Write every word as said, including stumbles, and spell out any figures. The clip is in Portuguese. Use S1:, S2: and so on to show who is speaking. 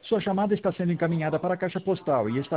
S1: Sua chamada está sendo encaminhada para a caixa postal e está